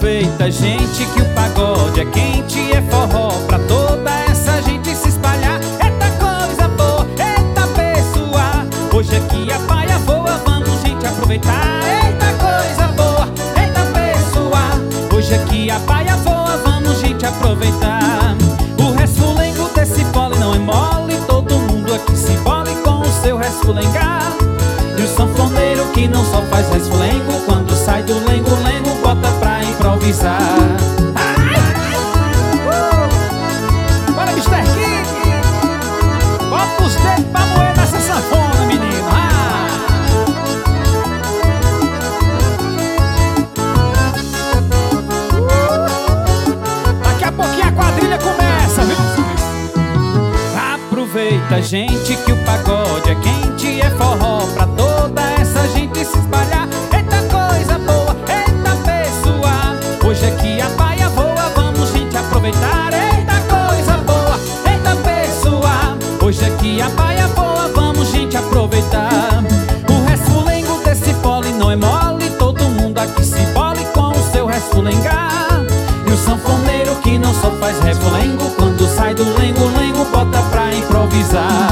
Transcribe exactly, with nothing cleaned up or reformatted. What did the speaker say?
Aproveita, gente, que o pagode é quente, é forró pra toda essa gente se espalhar. Eita coisa boa, eita pessoa, hoje aqui a paia voa, vamos, gente, aproveitar. Eita coisa boa, eita pessoa, hoje aqui a paia voa, vamos, gente, aproveitar. O resfulengo desse fole não é mole, todo mundo aqui se embole com o seu resfulengar. E o sanfoneiro que não só faz resfulengo, quando sai do lengo-lengo bota pra improvisar. uh! Bora, mister King! Bota os dedos pra moer nessa sanfona, menino! Ah! uh! Daqui a pouquinho a quadrilha começa, viu? Aproveita, gente, que o pagode é quente, é forró pra toda essa gente se espalhar. Eita coisa boa, eita pessoa, hoje aqui a paia voa, vamos, gente, aproveitar. Eita coisa boa, eita pessoa, hoje aqui a paia voa, vamos, gente, aproveitar. O resfulengo desse fole não é mole, todo mundo aqui se embole com o seu resfulengar. E o sanfoneiro que não só faz resfulengo, quando sai do lengo-lengo bota pra improvisar.